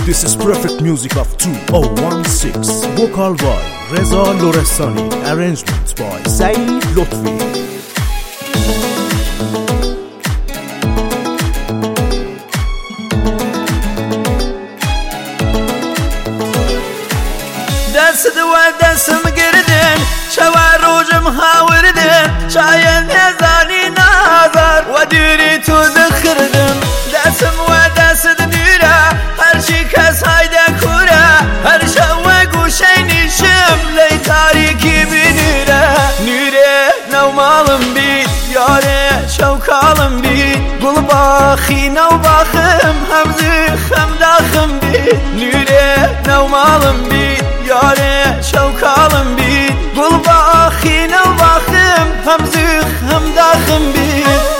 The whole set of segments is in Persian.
This is perfect music of 2016. Vocal by Reza Lorestani. Arrangement by Saeed Lotfi. دست و دستم گردن شوار روجم هاوردن شاید نزانی نظر و دیری تو دخردن دستم و دست دیره هرچی کس هایده کوره هر شو گوشه نیشم لی تاریکی بینیره نیره نو مالم بید یاره شوکالم بید گل باخی نو باخم همزخم داخم بید نیره نو مالم بید یاره شوکالم بید گل باخی نو باخم همزخم داخم بید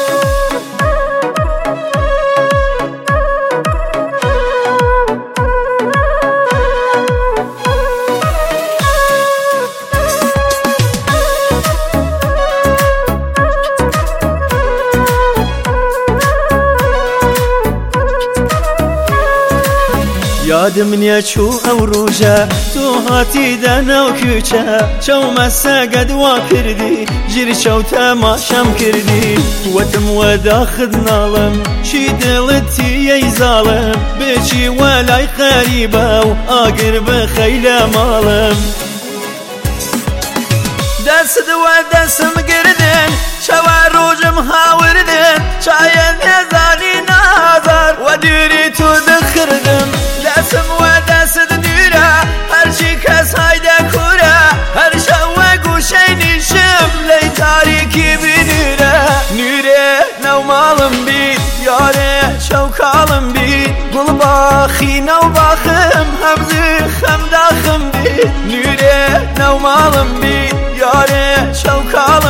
یادم نیه چو او روژه تو هاتی دنو کوچه چو مسگد وا کردی جیر چو تماشم کردی وتم و داخد نالم چی دلتی ای ظالم بچی ولای قریبه و آگر بخیل مالم دست و دستم گردن شوار روجم هاوردن شاید نزانی نظر و دیری تو دخردن دستم و دست دیره هرچی کس هایده کوره هر شو گوشه نیشم لی تاریکی بینیره نیره نو مالم بید یاره شوکالم بید گل باخی نو باخم همزخم داخم بید نیره نو مالم بید یاره شوکالم